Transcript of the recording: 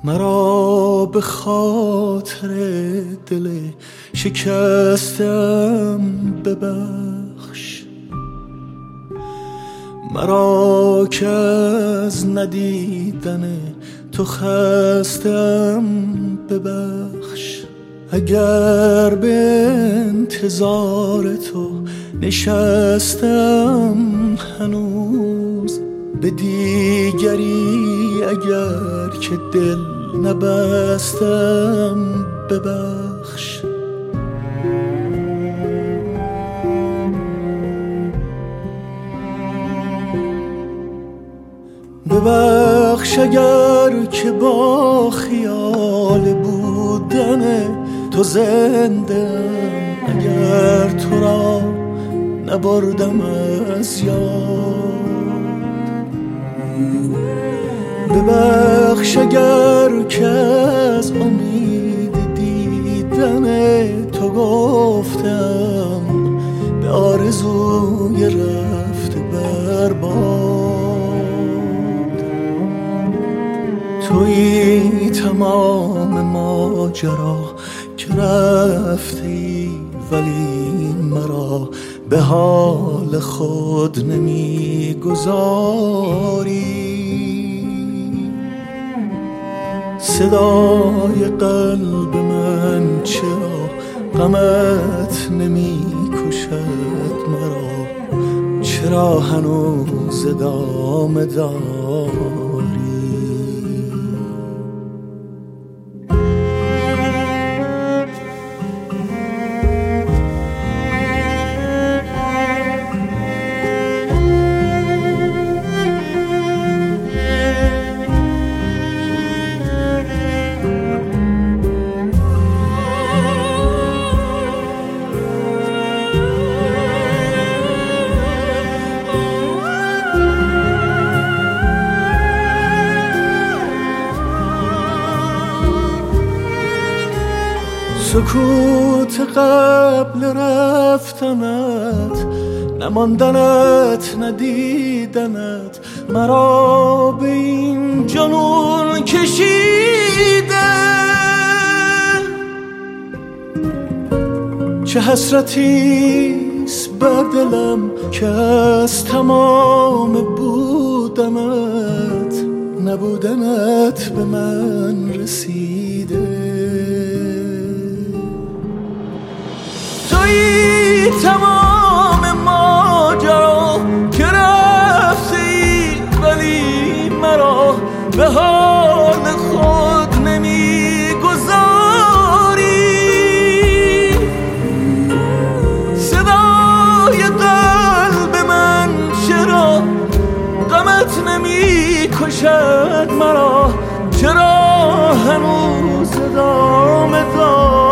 مرا به خاطر دل شکستم ببخش، مرا که از ندیدن تو خستم ببخش. اگر به انتظار تو نشستم هنوز، به دیگری اگر که دل نبستم ببخش. ببخش اگر که با خیال بودن تو زنده‌ام، اگر تو را نبردم از یاد. ببخش اگر که از امید دیدن تو گفتم به آرزوی رفته برباد. تویی تمام ماجرا که رفتی، ولی مرا به حال خود نمیگذاری. صدای قلب من چرا غمت نمی کشد مرا؟ چرا هنوز ادامه داری؟ سکوت قبل رفتنت، نماندنت ندیدنت، مرا به این جنون کشیده. چه حسرتیست بر دلم که از تمام بودنت، نبودنت به من رسیده. تویی تمام ماجرا که رفتی، ولی مرا به حال خود نمیگذاری. صدای قلب من چرا غمت نمیکشد مرا؟ چرا هنوز ادامه داری؟